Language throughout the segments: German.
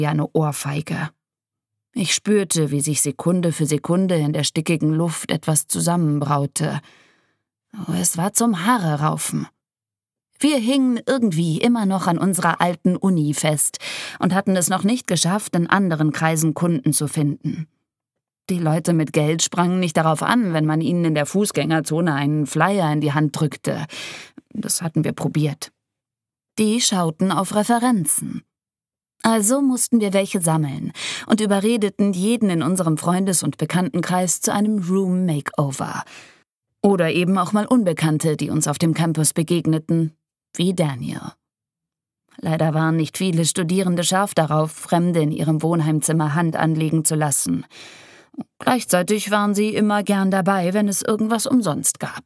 wie eine Ohrfeige. Ich spürte, wie sich Sekunde für Sekunde in der stickigen Luft etwas zusammenbraute. Oh, es war zum Haare raufen. Wir hingen irgendwie immer noch an unserer alten Uni fest und hatten es noch nicht geschafft, in anderen Kreisen Kunden zu finden. Die Leute mit Geld sprangen nicht darauf an, wenn man ihnen in der Fußgängerzone einen Flyer in die Hand drückte. Das hatten wir probiert. Die schauten auf Referenzen. Also mussten wir welche sammeln und überredeten jeden in unserem Freundes- und Bekanntenkreis zu einem Room-Makeover. Oder eben auch mal Unbekannte, die uns auf dem Campus begegneten, wie Daniel. Leider waren nicht viele Studierende scharf darauf, Fremde in ihrem Wohnheimzimmer Hand anlegen zu lassen. Gleichzeitig waren sie immer gern dabei, wenn es irgendwas umsonst gab.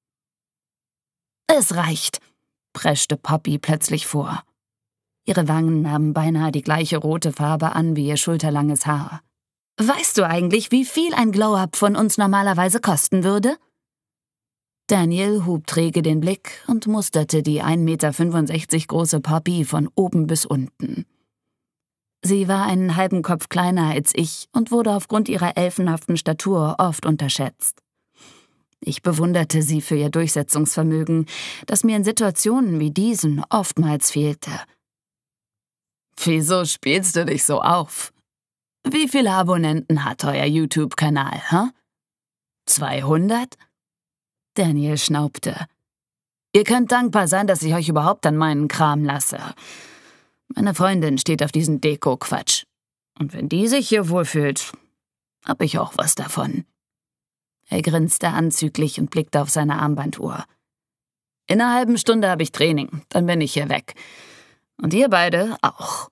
»Es reicht«, preschte Poppy plötzlich vor. Ihre Wangen nahmen beinahe die gleiche rote Farbe an wie ihr schulterlanges Haar. »Weißt du eigentlich, wie viel ein Glow-Up von uns normalerweise kosten würde?« Daniel hob träge den Blick und musterte die 1,65 Meter große Poppy von oben bis unten. Sie war einen halben Kopf kleiner als ich und wurde aufgrund ihrer elfenhaften Statur oft unterschätzt. Ich bewunderte sie für ihr Durchsetzungsvermögen, das mir in Situationen wie diesen oftmals fehlte. »Wieso spielst du dich so auf? Wie viele Abonnenten hat euer YouTube-Kanal, hä? 200? Daniel schnaubte. »Ihr könnt dankbar sein, dass ich euch überhaupt an meinen Kram lasse. Meine Freundin steht auf diesen Deko-Quatsch. Und wenn die sich hier wohlfühlt, hab ich auch was davon.« Er grinste anzüglich und blickte auf seine Armbanduhr. »In einer halben Stunde habe ich Training, dann bin ich hier weg. Und ihr beide auch.«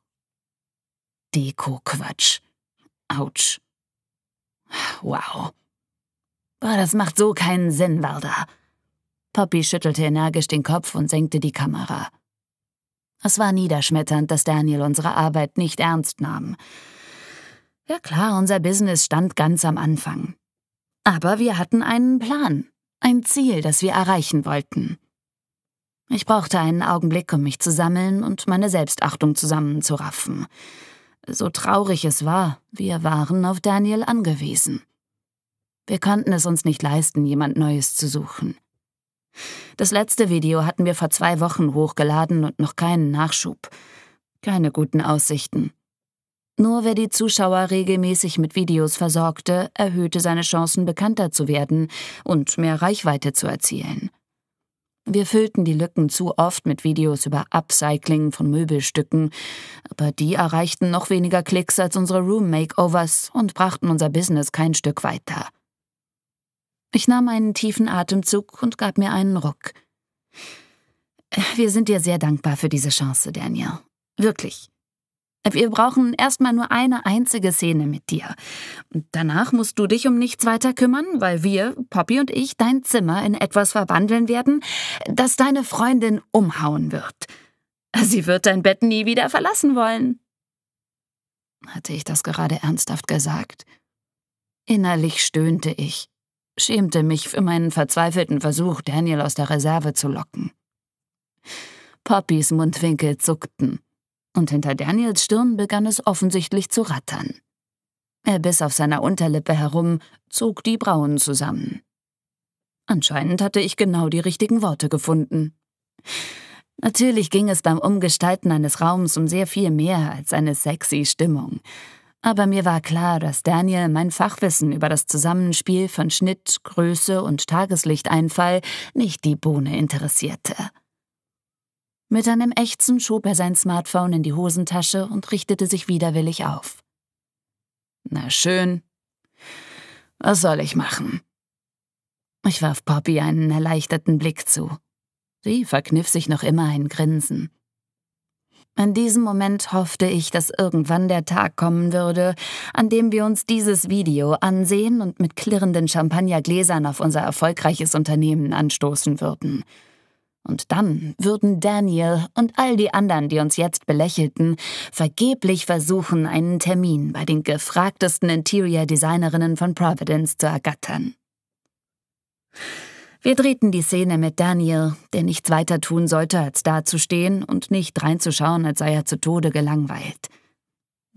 Deko-Quatsch. Autsch. Wow. Boah, das macht so keinen Sinn, Valda. Poppy schüttelte energisch den Kopf und senkte die Kamera. Es war niederschmetternd, dass Daniel unsere Arbeit nicht ernst nahm. Ja klar, unser Business stand ganz am Anfang. Aber wir hatten einen Plan, ein Ziel, das wir erreichen wollten. Ich brauchte einen Augenblick, um mich zu sammeln und meine Selbstachtung zusammenzuraffen. So traurig es war, wir waren auf Daniel angewiesen. Wir konnten es uns nicht leisten, jemand Neues zu suchen. Das letzte Video hatten wir vor 2 Wochen hochgeladen und noch keinen Nachschub. Keine guten Aussichten. Nur wer die Zuschauer regelmäßig mit Videos versorgte, erhöhte seine Chancen, bekannter zu werden und mehr Reichweite zu erzielen. Wir füllten die Lücken zu oft mit Videos über Upcycling von Möbelstücken, aber die erreichten noch weniger Klicks als unsere Room-Makeovers und brachten unser Business kein Stück weiter. Ich nahm einen tiefen Atemzug und gab mir einen Ruck. Wir sind dir sehr dankbar für diese Chance, Daniel. Wirklich. Wir brauchen erstmal nur eine einzige Szene mit dir. Danach musst du dich um nichts weiter kümmern, weil wir, Poppy und ich, dein Zimmer in etwas verwandeln werden, das deine Freundin umhauen wird. Sie wird dein Bett nie wieder verlassen wollen. Hatte ich das gerade ernsthaft gesagt? Innerlich stöhnte ich, schämte mich für meinen verzweifelten Versuch, Daniel aus der Reserve zu locken. Poppys Mundwinkel zuckten. Und hinter Daniels Stirn begann es offensichtlich zu rattern. Er biss auf seiner Unterlippe herum, zog die Brauen zusammen. Anscheinend hatte ich genau die richtigen Worte gefunden. Natürlich ging es beim Umgestalten eines Raums um sehr viel mehr als eine sexy Stimmung. Aber mir war klar, dass Daniel mein Fachwissen über das Zusammenspiel von Schnitt, Größe und Tageslichteinfall nicht die Bohne interessierte. Mit einem Ächzen schob er sein Smartphone in die Hosentasche und richtete sich widerwillig auf. »Na schön. Was soll ich machen?« Ich warf Poppy einen erleichterten Blick zu. Sie verkniff sich noch immer ein Grinsen. In diesem Moment hoffte ich, dass irgendwann der Tag kommen würde, an dem wir uns dieses Video ansehen und mit klirrenden Champagnergläsern auf unser erfolgreiches Unternehmen anstoßen würden. Und dann würden Daniel und all die anderen, die uns jetzt belächelten, vergeblich versuchen, einen Termin bei den gefragtesten Interior-Designerinnen von Providence zu ergattern. Wir drehten die Szene mit Daniel, der nichts weiter tun sollte, als dazustehen und nicht reinzuschauen, als sei er zu Tode gelangweilt.